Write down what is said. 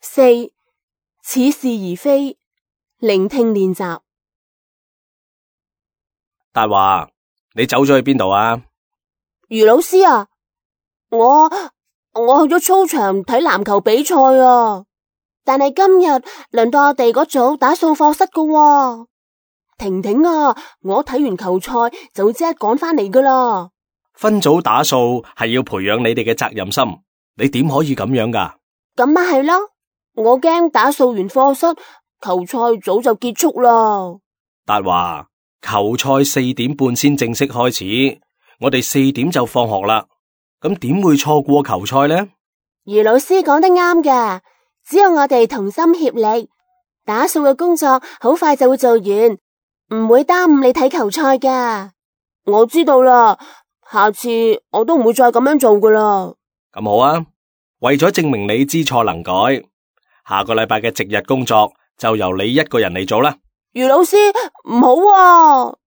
4. 似是而非，聆聽練習。 達華，你走咗去邊度啊？ 余老師啊，我去咗操場睇籃球比賽啊，但係今日輪到我哋嗰組打掃課室噶喎。婷婷啊，我睇完球賽就會即刻趕翻嚟噶啦。 分組打掃係要培養你哋嘅責任心，你點可以咁樣噶？ 咁咪係咯，我驚打掃完課室，球賽早就結束啦。 達華，球賽4點半先正式開始，我哋4點就放學啦，咁點會錯過球賽呢？ 余老師講得啱㗎，只要我哋同心協力，打掃嘅工作好快就會做完，唔會耽誤你睇球賽㗎。我知道啦，下次我都唔會再咁樣做㗎啦。 咁好啊，為咗證明你知錯能改，下個禮拜嘅值日工作就由你一個人嚟做啦。 余老師，唔好啊。